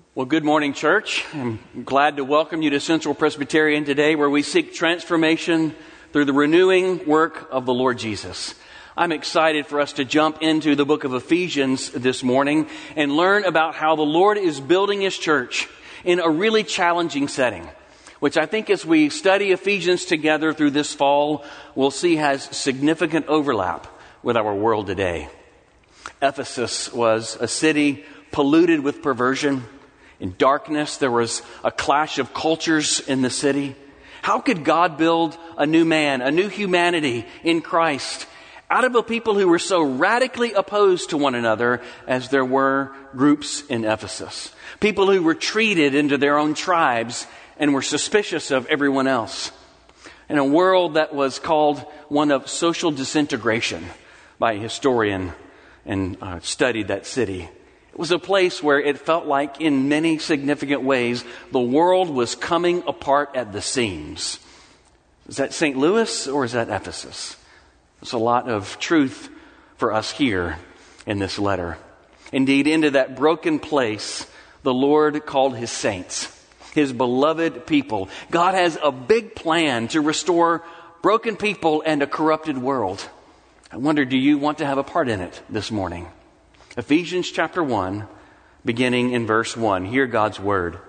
Well, good morning, church. I'm glad to welcome you to Central Presbyterian today, where we seek transformation through the renewing work of the Lord Jesus. I'm excited for us to jump into the book of Ephesians this morning and learn about how the Lord is building His church in a really challenging setting, which I think as we study Ephesians together through this fall, we'll see has significant overlap with our world today. Ephesus was a city polluted with perversion. In darkness, there was a clash of cultures in the city. How could God build a new man, a new humanity in Christ out of a people who were so radically opposed to one another as there were groups in Ephesus? People who retreated into their own tribes and were suspicious of everyone else. In a world that was called one of social disintegration by a historian and studied that city. It was a place where it felt like in many significant ways the world was coming apart at the seams. Is that St. Louis or is that Ephesus? There's a lot of truth for us here in this letter. Indeed, into that broken place, the Lord called His saints, His beloved people. God has a big plan to restore broken people and a corrupted world. I wonder, do you want to have a part in it this morning? Ephesians chapter 1, beginning in verse 1. Hear God's word.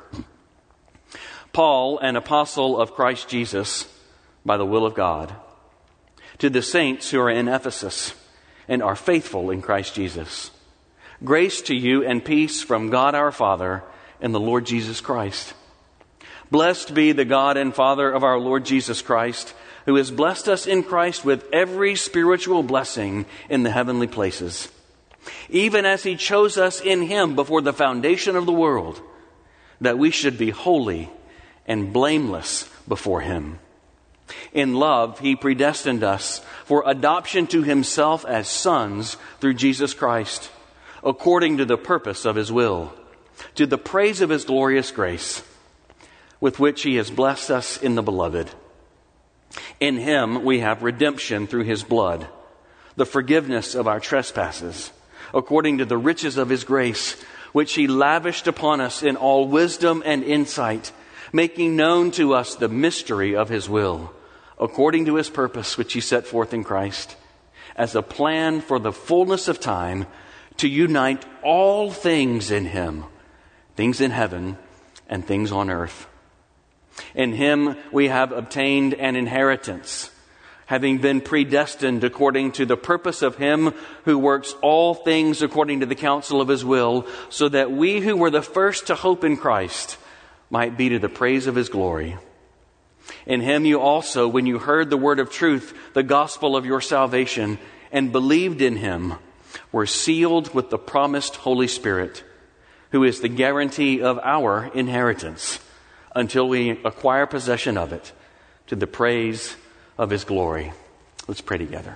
Paul, an apostle of Christ Jesus, by the will of God, to the saints who are in Ephesus and are faithful in Christ Jesus. Grace to you and peace from God our Father and the Lord Jesus Christ. Blessed be the God and Father of our Lord Jesus Christ, who has blessed us in Christ with every spiritual blessing in the heavenly places, even as He chose us in Him before the foundation of the world, that we should be holy and blameless before Him. In love, He predestined us for adoption to Himself as sons through Jesus Christ, according to the purpose of His will, to the praise of His glorious grace, with which He has blessed us in the Beloved. In Him we have redemption through His blood, the forgiveness of our trespasses, according to the riches of His grace, which He lavished upon us in all wisdom and insight, making known to us the mystery of His will, according to His purpose, which He set forth in Christ, as a plan for the fullness of time, to unite all things in Him, things in heaven and things on earth. In Him we have obtained an inheritance, having been predestined according to the purpose of Him who works all things according to the counsel of His will, so that we who were the first to hope in Christ might be to the praise of His glory. In Him you also, when you heard the word of truth, the gospel of your salvation, and believed in Him, were sealed with the promised Holy Spirit, who is the guarantee of our inheritance, until we acquire possession of it, to the praise of His glory. Let's pray together.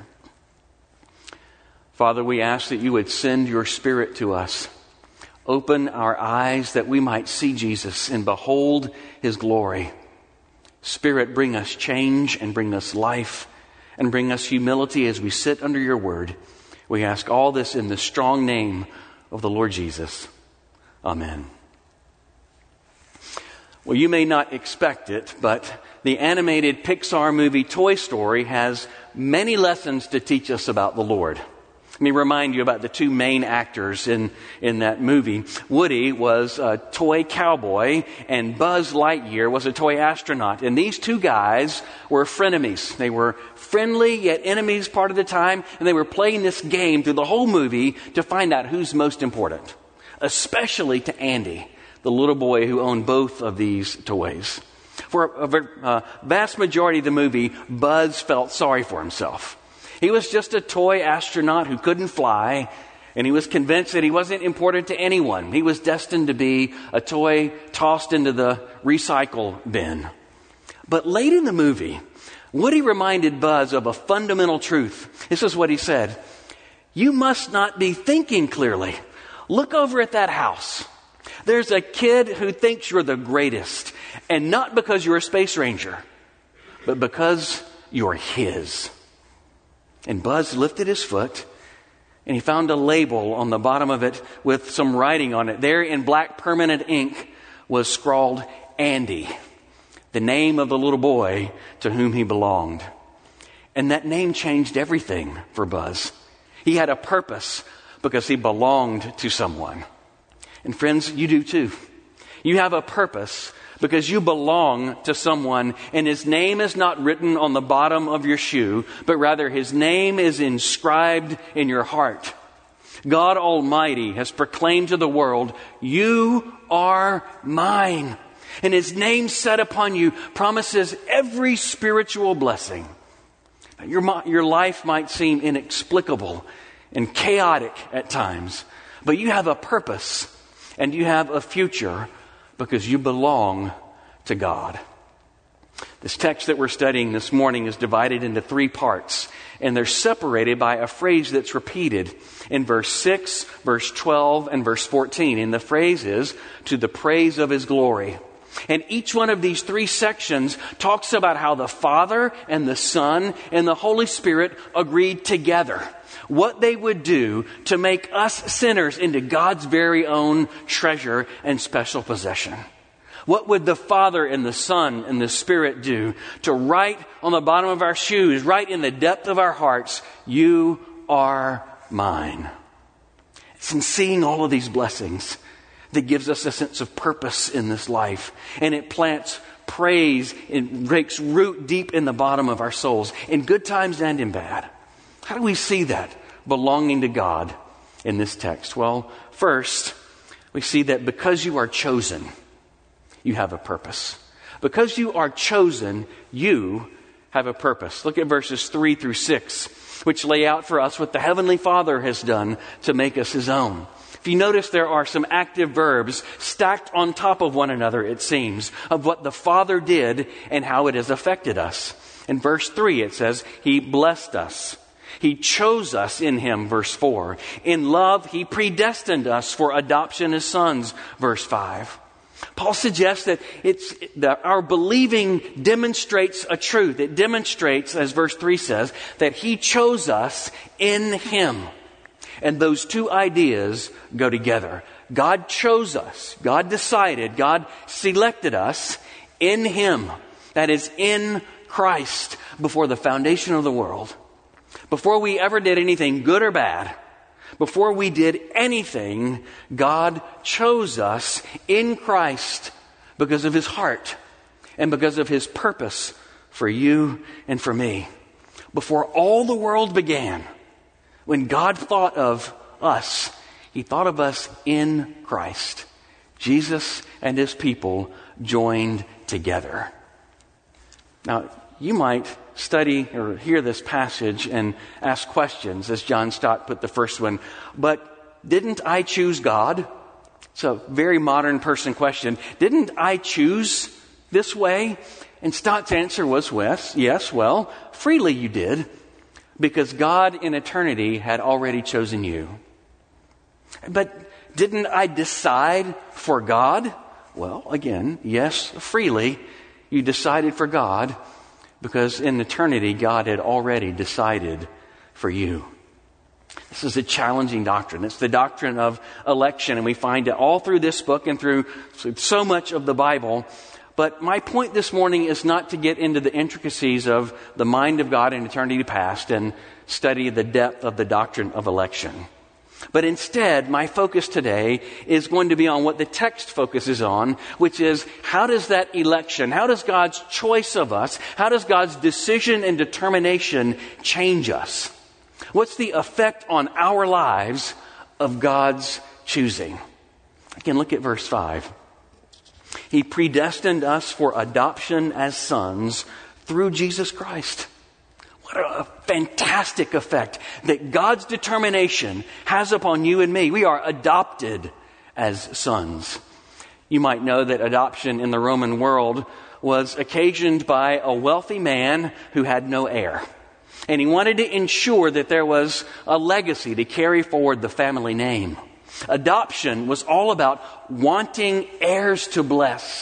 Father, we ask that you would send your Spirit to us. Open our eyes that we might see Jesus and behold His glory. Spirit, bring us change and bring us life and bring us humility as we sit under your word. We ask all this in the strong name of the Lord Jesus. Amen. Well, you may not expect it, but the animated Pixar movie Toy Story has many lessons to teach us about the Lord. Let me remind you about the two main actors in that movie. Woody was a toy cowboy and Buzz Lightyear was a toy astronaut. And these two guys were frenemies. They were friendly yet enemies part of the time, and they were playing this game through the whole movie to find out who's most important, especially to Andy, the little boy who owned both of these toys. For a vast majority of the movie, Buzz felt sorry for himself. He was just a toy astronaut who couldn't fly, and he was convinced that he wasn't important to anyone. He was destined to be a toy tossed into the recycle bin. But late in the movie, Woody reminded Buzz of a fundamental truth. This is what he said: "You must not be thinking clearly. Look over at that house. There's a kid who thinks you're the greatest, and not because you're a space ranger, but because you're his." And Buzz lifted his foot And he found a label on the bottom of it with some writing on it. There in black permanent ink was scrawled Andy, the name of the little boy to whom he belonged. And that name changed everything for Buzz. He had a purpose because he belonged to someone. And friends, you do too. You have a purpose because you belong to someone, and his name is not written on the bottom of your shoe, but rather his name is inscribed in your heart. God Almighty has proclaimed to the world, "You are mine." And his name set upon you promises every spiritual blessing. Your life might seem inexplicable and chaotic at times, but you have a purpose and you have a future because you belong to God. This text that we're studying this morning is divided into 3 parts, and they're separated by a phrase that's repeated in verse 6, verse 12, and verse 14. And the phrase is, "to the praise of his glory." And each one of these 3 sections talks about how the Father and the Son and the Holy Spirit agreed together what they would do to make us sinners into God's very own treasure and special possession. What would the Father and the Son and the Spirit do to write on the bottom of our shoes, right in the depth of our hearts, "You are mine"? It's in seeing all of these blessings that gives us a sense of purpose in this life. And it plants praise and takes root deep in the bottom of our souls, in good times and in bad. How do we see that belonging to God in this text? Well, first, we see that because you are chosen, you have a purpose. Because you are chosen, you have a purpose. Look at verses 3 through 6, which lay out for us what the Heavenly Father has done to make us his own. If you notice, there are some active verbs stacked on top of one another, it seems, of what the Father did and how it has affected us. In verse 3, it says, He blessed us. He chose us in Him, verse 4. In love, He predestined us for adoption as sons, verse 5. Paul suggests that our believing demonstrates a truth. It demonstrates, as verse 3 says, that He chose us in Him. And those 2 ideas go together. God chose us. God decided. God selected us in Him. That is, in Christ, before the foundation of the world. Before we ever did anything good or bad, before we did anything, God chose us in Christ because of His heart and because of His purpose for you and for me. Before all the world began, when God thought of us, He thought of us in Christ. Jesus and His people joined together. Now, you might study or hear this passage and ask questions, as John Stott put the first one. But didn't I choose God? It's a very modern person question. Didn't I choose this way? And Stott's answer was, yes, well, freely you did, because God in eternity had already chosen you. But didn't I decide for God? Well, again, yes, freely you decided for God, because in eternity, God had already decided for you. This is a challenging doctrine. It's the doctrine of election, and we find it all through this book and through so much of the Bible. But my point this morning is not to get into the intricacies of the mind of God in eternity past and study the depth of the doctrine of election. But instead, my focus today is going to be on what the text focuses on, which is how does that election, how does God's choice of us, how does God's decision and determination change us? What's the effect on our lives of God's choosing? Again, look at verse 5. He predestined us for adoption as sons through Jesus Christ. What a fantastic effect that God's determination has upon you and me. We are adopted as sons. You might know that adoption in the Roman world was occasioned by a wealthy man who had no heir. And he wanted to ensure that there was a legacy to carry forward the family name. Adoption was all about wanting heirs to bless.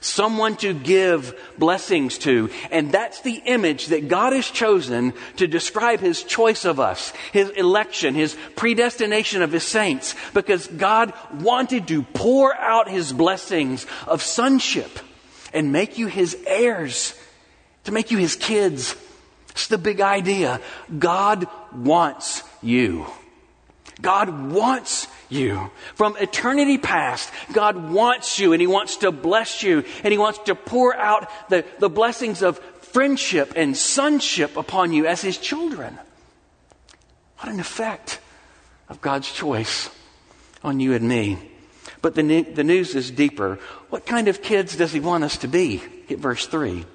someone to give blessings to. And that's the image that God has chosen to describe his choice of us, his election, his predestination of his saints, because God wanted to pour out his blessings of sonship and make you his heirs, to make you his kids. It's the big idea. God wants you. God wants you. From eternity past, God wants you, and he wants to bless you, and he wants to pour out the blessings of friendship and sonship upon you as his children. What an effect of God's choice on you and me. But the news is deeper. What kind of kids does he want us to be? Hit verse 3.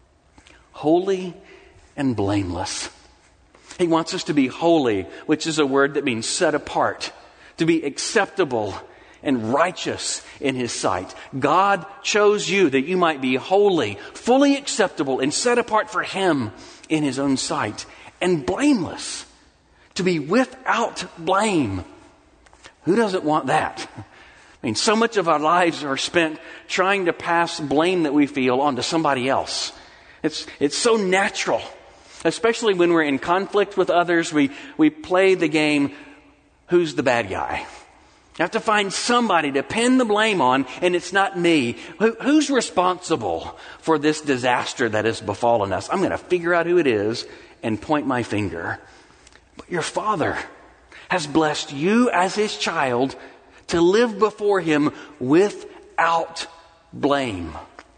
Holy and blameless. He wants us to be holy, which is a word that means set apart, to be acceptable and righteous in his sight. God chose you that you might be holy, fully acceptable, and set apart for him in his own sight, and blameless, to be without blame. Who doesn't want that? I mean, so much of our lives are spent trying to pass blame that we feel onto somebody else. It's so natural. Especially when we're in conflict with others, we play the game, who's the bad guy? You have to find somebody to pin the blame on, and it's not me. Who's responsible for this disaster that has befallen us? I'm going to figure out who it is and point my finger. But your Father has blessed you as his child to live before him without blame.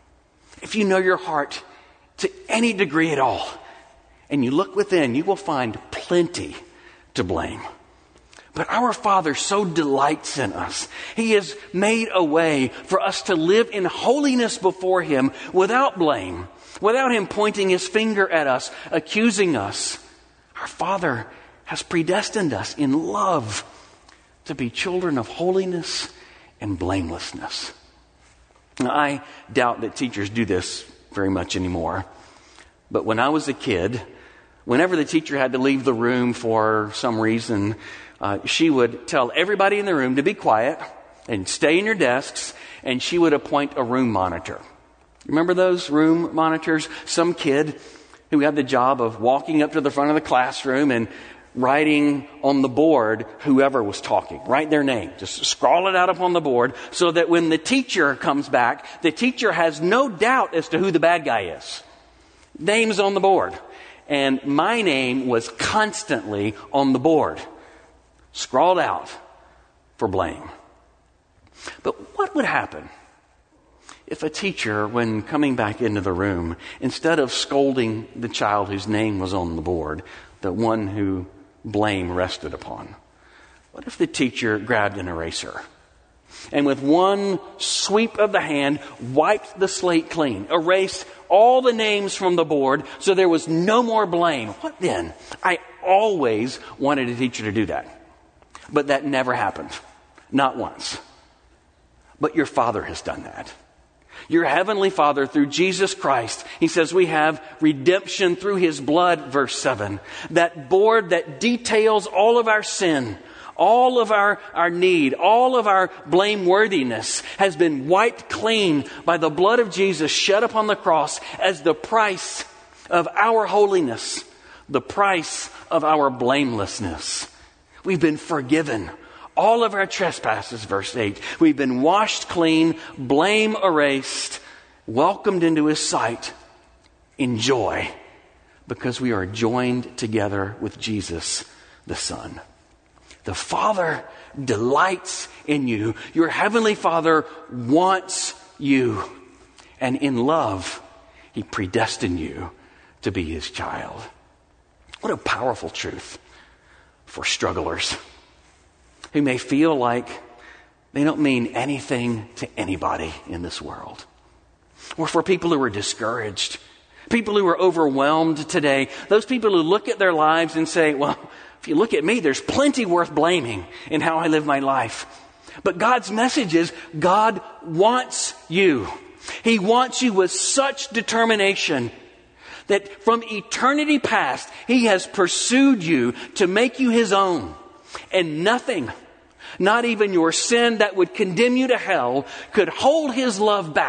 If you know your heart to any degree at all, and you look within, you will find plenty to blame. But our Father so delights in us. He has made a way for us to live in holiness before him without blame, without him pointing his finger at us, accusing us. Our Father has predestined us in love to be children of holiness and blamelessness. Now, I doubt that teachers do this very much anymore. But when I was a kid, whenever the teacher had to leave the room for some reason, she would tell everybody in the room to be quiet and stay in your desks, and she would appoint a room monitor. Remember those room monitors? Some kid who had the job of walking up to the front of the classroom and writing on the board whoever was talking. Write their name. Just scrawl it out up on the board so that when the teacher comes back, the teacher has no doubt as to who the bad guy is. Name's on the board. And my name was constantly on the board, scrawled out for blame. But what would happen if a teacher, when coming back into the room, instead of scolding the child whose name was on the board, the one who blame rested upon, what if the teacher grabbed an eraser and with one sweep of the hand wiped the slate clean, erased all the names from the board so there was no more blame? What then? I always wanted a teacher to do that. But that never happened. Not once. But your Father has done that. Your Heavenly Father, through Jesus Christ, he says we have redemption through his blood, verse 7. That board that details all of our sin, all of our need, all of our blameworthiness has been wiped clean by the blood of Jesus shed upon the cross as the price of our holiness, the price of our blamelessness. We've been forgiven. All of our trespasses, verse 8. We've been washed clean, blame erased, welcomed into his sight in joy because we are joined together with Jesus, the Son. The Father delights in you. Your Heavenly Father wants you. And in love, he predestined you to be his child. What a powerful truth for strugglers who may feel like they don't mean anything to anybody in this world. Or for people who are discouraged, people who are overwhelmed today, those people who look at their lives and say, well, if you look at me, there's plenty worth blaming in how I live my life. But God's message is God wants you. He wants you with such determination that from eternity past, he has pursued you to make you his own. And nothing, not even your sin that would condemn you to hell, could hold his love back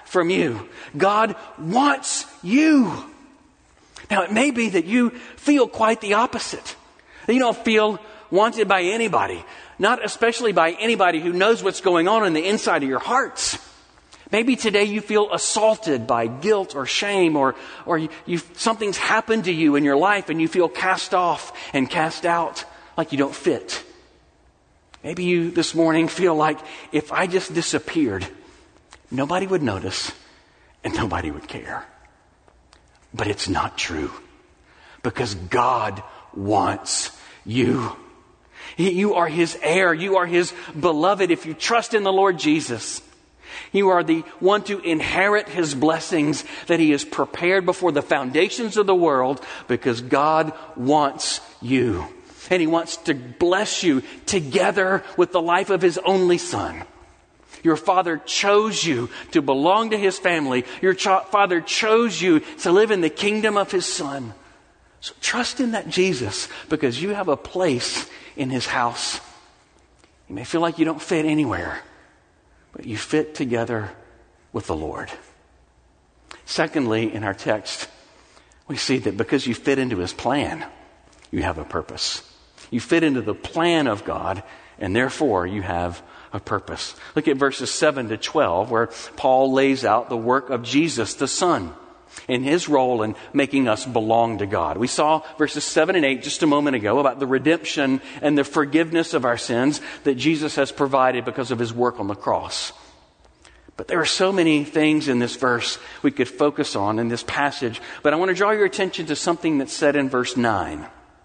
from you. God wants you. Now, it may be that you feel quite the opposite. You don't feel wanted by anybody, not especially by anybody who knows what's going on in the inside of your hearts. Maybe today you feel assaulted by guilt or shame, or something's happened to you in your life and you feel cast off and cast out, like you don't fit. Maybe you this morning feel like if I just disappeared, nobody would notice and nobody would care. But it's not true, because God wants you. You are His heir. You are His beloved if you trust in the Lord Jesus. You are the one to inherit His blessings that He has prepared before the foundations of the world, because God wants you. And He wants to bless you together with the life of His only Son. Your Father chose you to belong to His family. Your Father chose you to live in the kingdom of His Son. So trust in that Jesus, because you have a place in His house. You may feel like you don't fit anywhere, but you fit together with the Lord. Secondly, in our text, we see that because you fit into His plan, you have a purpose. You fit into the plan of God, and therefore you have a purpose. Look at verses 7 to 12, where Paul lays out the work of Jesus, the Son, in His role in making us belong to God. We saw verses 7 and 8 just a moment ago about the redemption and the forgiveness of our sins that Jesus has provided because of His work on the cross. But there are so many things in this verse we could focus on in this passage. But I want to draw your attention to something that's said in verse 9,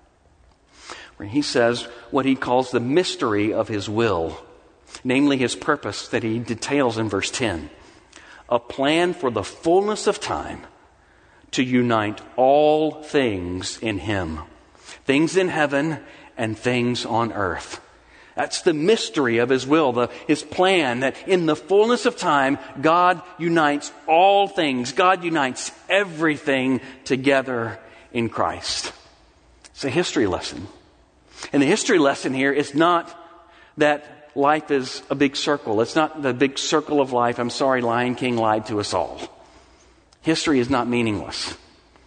where he says what he calls the mystery of His will, namely His purpose that he details in verse 10. A plan for the fullness of time to unite all things in Him, things in heaven and things on earth. That's the mystery of His will, His plan, that in the fullness of time, God unites all things. God unites everything together in Christ. It's a history lesson. And the history lesson here is not that life is a big circle. It's not the big circle of life. I'm sorry, Lion King lied to us all. History is not meaningless.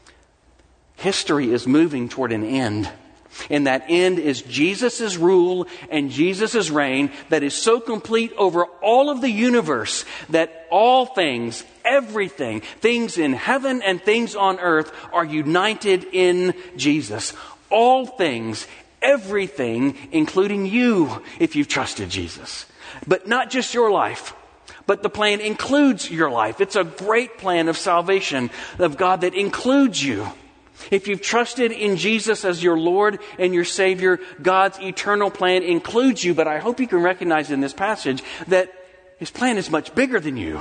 History is moving toward an end. And that end is Jesus' rule and Jesus' reign that is so complete over all of the universe that all things, everything, things in heaven and things on earth are united in Jesus. All things, everything, including you, if you've trusted Jesus. But not just your life, but the plan includes your life. It's a great plan of salvation of God that includes you. If you've trusted in Jesus as your Lord and your Savior, God's eternal plan includes you. But I hope you can recognize in this passage that His plan is much bigger than you.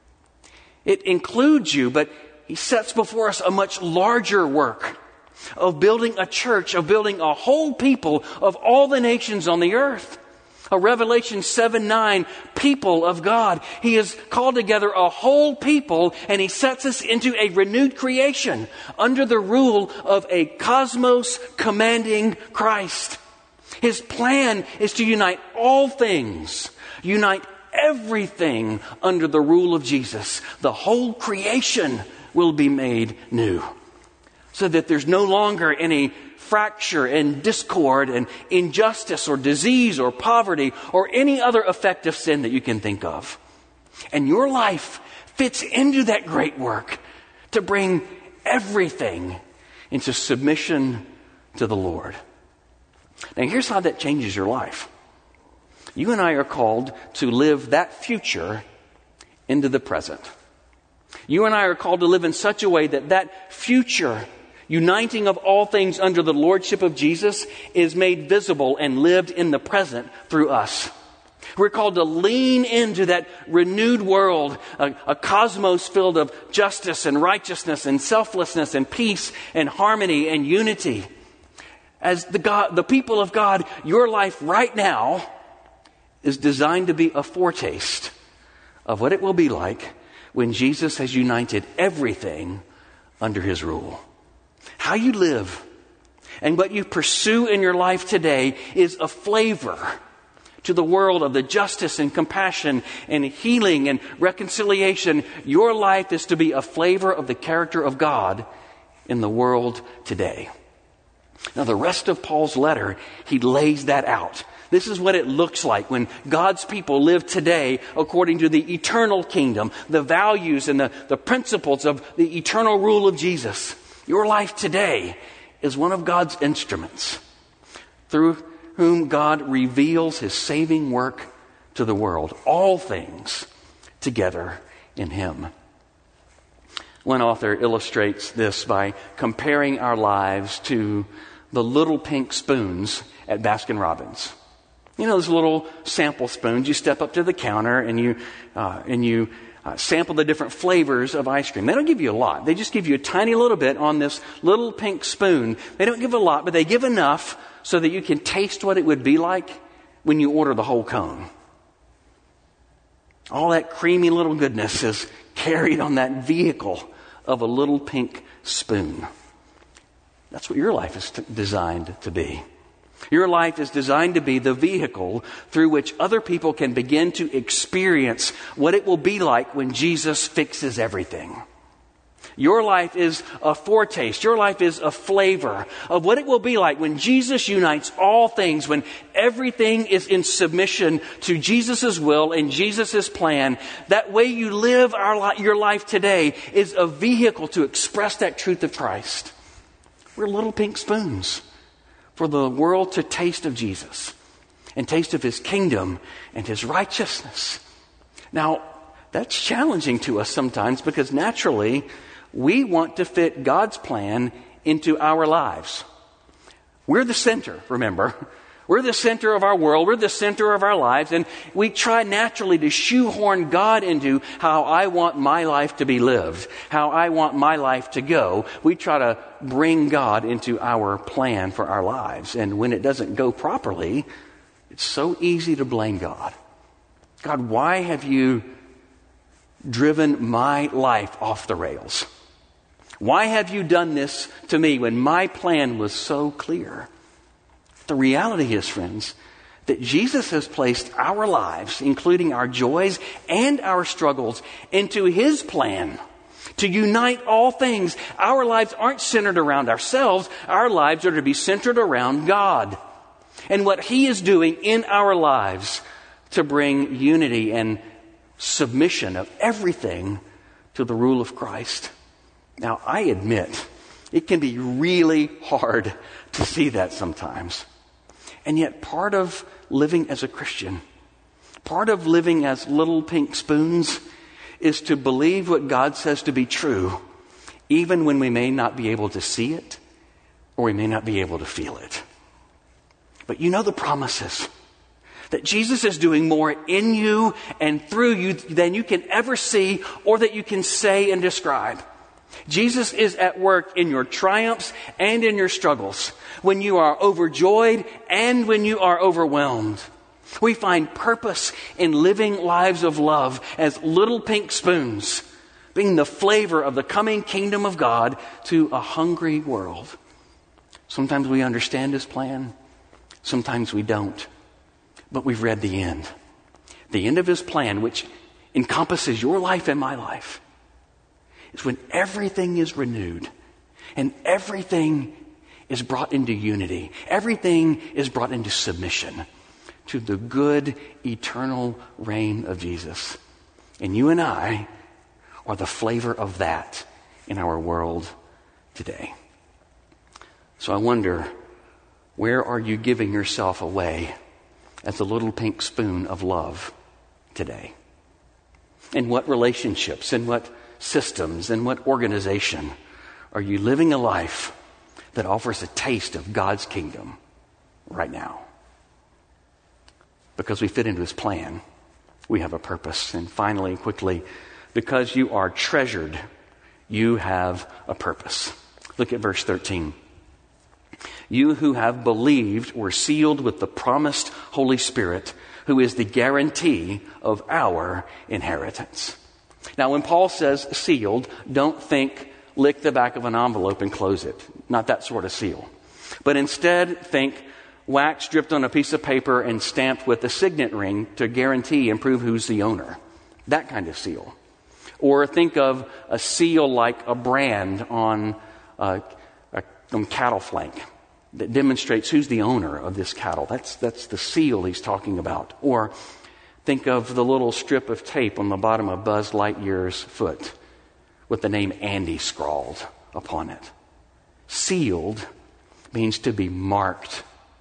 It includes you, but He sets before us a much larger work of building a church, of building a whole people of all the nations on the earth. A Revelation 7:9, people of God. He has called together a whole people, and He sets us into a renewed creation under the rule of a cosmos commanding Christ. His plan is to unite all things, unite everything under the rule of Jesus. The whole creation will be made new, so that there's no longer any fracture and discord and injustice or disease or poverty or any other effect of sin that you can think of. And your life fits into that great work to bring everything into submission to the Lord. Now, here's how that changes your life. You and I are called to live that future into the present. You and I are called to live in such a way that that future uniting of all things under the lordship of Jesus is made visible and lived in the present through us. We're called to lean into that renewed world, a cosmos filled of justice and righteousness and selflessness and peace and harmony and unity. As the people of God, your life right now is designed to be a foretaste of what it will be like when Jesus has united everything under His rule. How you live and what you pursue in your life today is a flavor to the world of the justice and compassion and healing and reconciliation. Your life is to be a flavor of the character of God in the world today. Now, the rest of Paul's letter, he lays that out. This is what it looks like when God's people live today according to the eternal kingdom, the values and the principles of the eternal rule of Jesus. Your life today is one of God's instruments through whom God reveals his saving work to the world. All things together in him. One author illustrates this by comparing our lives to the little pink spoons at Baskin-Robbins. You know those little sample spoons? You step up to the counter and you sample the different flavors of ice cream. They don't give you a lot. They just give you a tiny little bit on this little pink spoon. They don't give a lot, but they give enough so that you can taste what it would be like when you order the whole cone. All that creamy little goodness is carried on that vehicle of a little pink spoon. That's what your life is designed to be. Your life is designed to be the vehicle through which other people can begin to experience what it will be like when Jesus fixes everything. Your life is a foretaste. Your life is a flavor of what it will be like when Jesus unites all things, when everything is in submission to Jesus' will and Jesus' plan. That way you live your life today is a vehicle to express that truth of Christ. We're little pink spoons for the world to taste of Jesus and taste of his kingdom and his righteousness. Now, that's challenging to us sometimes because naturally we want to fit God's plan into our lives. We're the center, remember. We're the center of our world. We're the center of our lives. And we try naturally to shoehorn God into how I want my life to be lived, how I want my life to go. We try to bring God into our plan for our lives. And when it doesn't go properly, it's so easy to blame God. God, why have you driven my life off the rails? Why have you done this to me when my plan was so clear? The reality is, friends, that Jesus has placed our lives, including our joys and our struggles, into his plan to unite all things. Our lives aren't centered around ourselves. Our lives are to be centered around God and what he is doing in our lives to bring unity and submission of everything to the rule of Christ. Now, I admit, it can be really hard to see that sometimes. And yet part of living as a Christian, part of living as little pink spoons, is to believe what God says to be true, even when we may not be able to see it or we may not be able to feel it. But you know the promises that Jesus is doing more in you and through you than you can ever see or that you can say and describe. Jesus is at work in your triumphs and in your struggles, when you are overjoyed and when you are overwhelmed. We find purpose in living lives of love as little pink spoons, being the flavor of the coming kingdom of God to a hungry world. Sometimes we understand his plan, sometimes we don't. But we've read the end. The end of his plan, which encompasses your life and my life, is when everything is renewed and everything is brought into unity. Everything is brought into submission to the good, eternal reign of Jesus. And you and I are the flavor of that in our world today. So I wonder, where are you giving yourself away as a little pink spoon of love today? In what relationships, in what systems, in what organization are you living a life that offers a taste of God's kingdom right now? Because we fit into his plan, we have a purpose. And finally, quickly, because you are treasured, you have a purpose. Look at verse 13. You who have believed were sealed with the promised Holy Spirit, who is the guarantee of our inheritance. Now, when Paul says sealed, don't think lick the back of an envelope and close it. Not that sort of seal. But instead, think wax dripped on a piece of paper and stamped with a signet ring to guarantee and prove who's the owner. That kind of seal. Or think of a seal like a brand on cattle flank that demonstrates who's the owner of this cattle. That's the seal he's talking about. Or think of the little strip of tape on the bottom of Buzz Lightyear's foot with the name Andy scrawled upon it. Sealed means to be marked.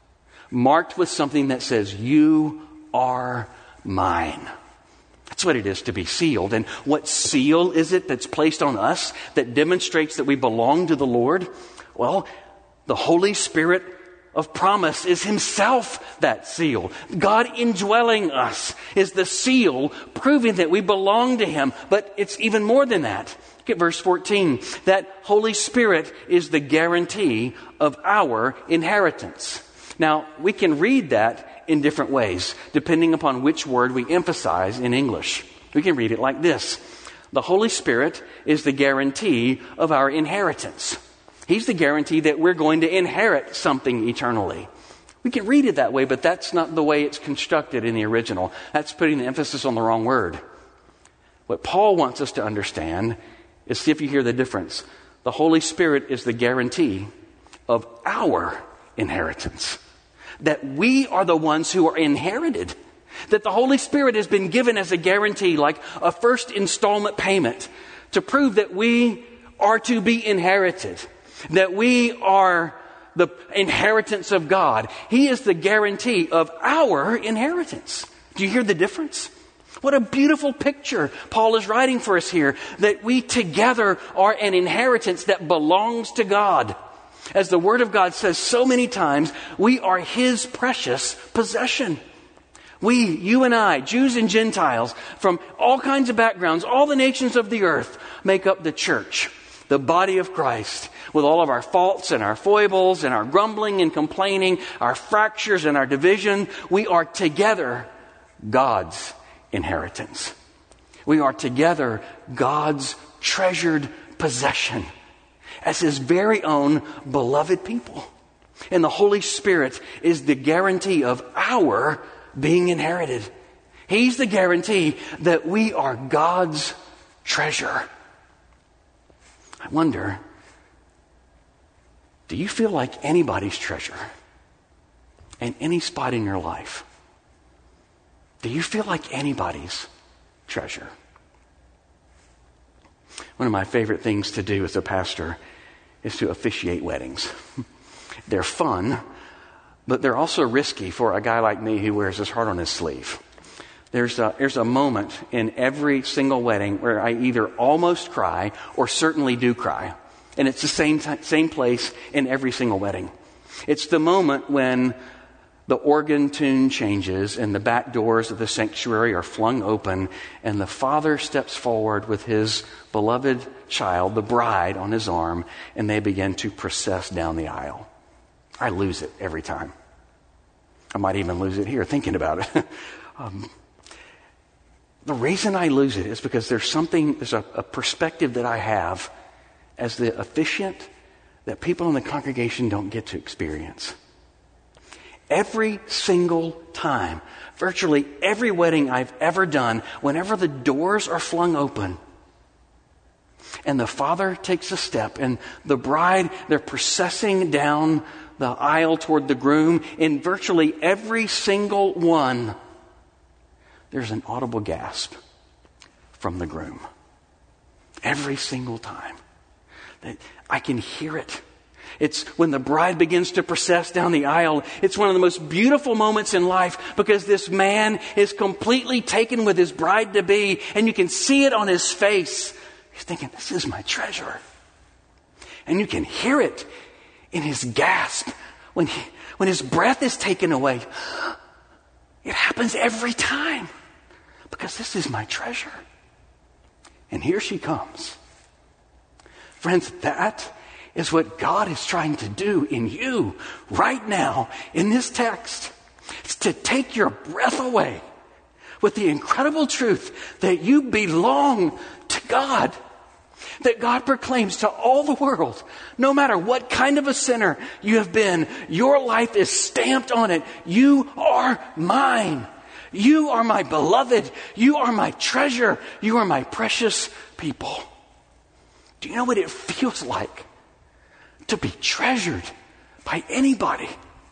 Marked with something that says, you are mine. That's what it is to be sealed. And what seal is it that's placed on us that demonstrates that we belong to the Lord? Well, the Holy Spirit of promise is himself that seal. God indwelling us is the seal proving that we belong to him. But it's even more than that. Look at verse 14. That Holy Spirit is the guarantee of our inheritance. Now, we can read that in different ways, depending upon which word we emphasize in English. We can read it like this. The Holy Spirit is the guarantee of our inheritance. He's the guarantee that we're going to inherit something eternally. We can read it that way, but that's not the way it's constructed in the original. That's putting the emphasis on the wrong word. What Paul wants us to understand is, see if you hear the difference. The Holy Spirit is the guarantee of our inheritance. That we are the ones who are inherited. That the Holy Spirit has been given as a guarantee, like a first installment payment, to prove that we are to be inherited. That we are the inheritance of God. He is the guarantee of our inheritance. Do you hear the difference? What a beautiful picture Paul is writing for us here. That we together are an inheritance that belongs to God. As the Word of God says so many times, we are his precious possession. We, you and I, Jews and Gentiles, from all kinds of backgrounds, all the nations of the earth, make up the church, the body of Christ, with all of our faults and our foibles and our grumbling and complaining, our fractures and our division. We are together God's inheritance. We are together God's treasured possession as his very own beloved people. And the Holy Spirit is the guarantee of our being inherited. He's the guarantee that we are God's treasure. I wonder, do you feel like anybody's treasure in any spot in your life? Do you feel like anybody's treasure? One of my favorite things to do as a pastor is to officiate weddings. They're fun, but they're also risky for a guy like me who wears his heart on his sleeve. There's a moment in every single wedding where I either almost cry or certainly do cry. And it's the same place in every single wedding. It's the moment when the organ tune changes and the back doors of the sanctuary are flung open and the father steps forward with his beloved child, the bride, on his arm, and they begin to process down the aisle. I lose it every time. I might even lose it here thinking about it. The reason I lose it is because there's a perspective that I have as the officiant that people in the congregation don't get to experience. Every single time, virtually every wedding I've ever done, whenever the doors are flung open and the father takes a step and the bride, they're processing down the aisle toward the groom, in virtually every single one, there's an audible gasp from the groom. Every single time. I can hear it. It's when the bride begins to process down the aisle. It's one of the most beautiful moments in life because this man is completely taken with his bride-to-be, and you can see it on his face. He's thinking, this is my treasure. And you can hear it in his gasp when his breath is taken away. It happens every time because this is my treasure. And here she comes. Friends, that is what God is trying to do in you right now in this text. It's to take your breath away with the incredible truth that you belong to God. that God proclaims to all the world, no matter what kind of a sinner you have been, your life is stamped on it. You are mine. You are my beloved. You are my treasure. You are my precious people. Do you know what it feels like to be treasured by anybody?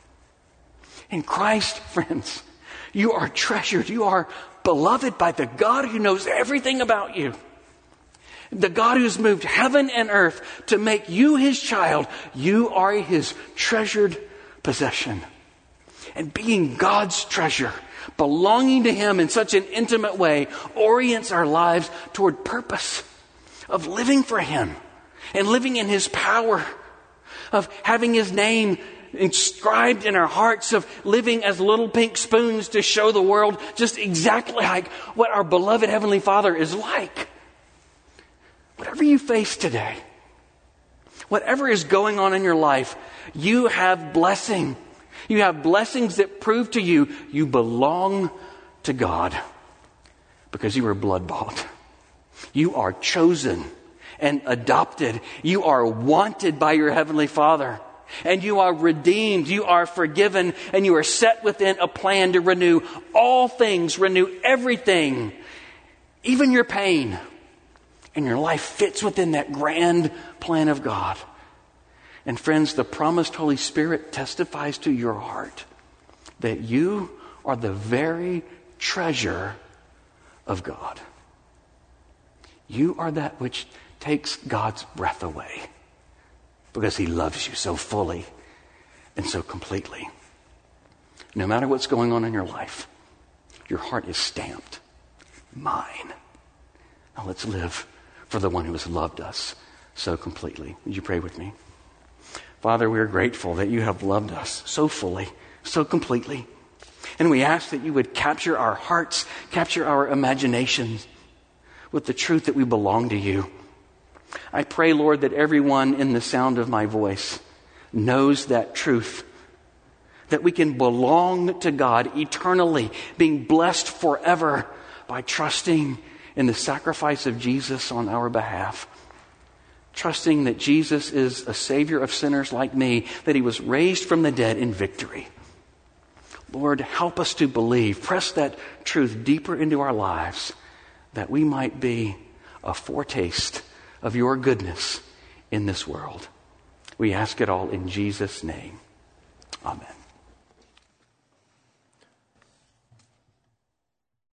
In Christ, friends, you are treasured. You are beloved by the God who knows everything about you. The God who's moved heaven and earth to make you his child. You are his treasured possession. And being God's treasure, belonging to him in such an intimate way, orients our lives toward purpose of living for him and living in his power, of having his name inscribed in our hearts, of living as little pink spoons to show the world just exactly like what our beloved Heavenly Father is like. Whatever you face today, whatever is going on in your life, you have blessing. You have blessings that prove to you you belong to God because you are blood-bought. You are chosen and adopted. You are wanted by your Heavenly Father. And you are redeemed. You are forgiven. And you are set within a plan to renew all things, renew everything, even your pain. And your life fits within that grand plan of God. And friends, the promised Holy Spirit testifies to your heart that you are the very treasure of God. You are that which takes God's breath away because he loves you so fully and so completely. No matter what's going on in your life, your heart is stamped, mine. Now let's live for the one who has loved us so completely. Would you pray with me? Father, we are grateful that you have loved us so fully, so completely. And we ask that you would capture our hearts, capture our imaginations with the truth that we belong to you. I pray, Lord, that everyone in the sound of my voice knows that truth, that we can belong to God eternally, being blessed forever by trusting in the sacrifice of Jesus on our behalf. Trusting that Jesus is a Savior of sinners like me, that he was raised from the dead in victory. Lord, help us to believe. Press that truth deeper into our lives, that we might be a foretaste of your goodness in this world. We ask it all in Jesus' name. Amen.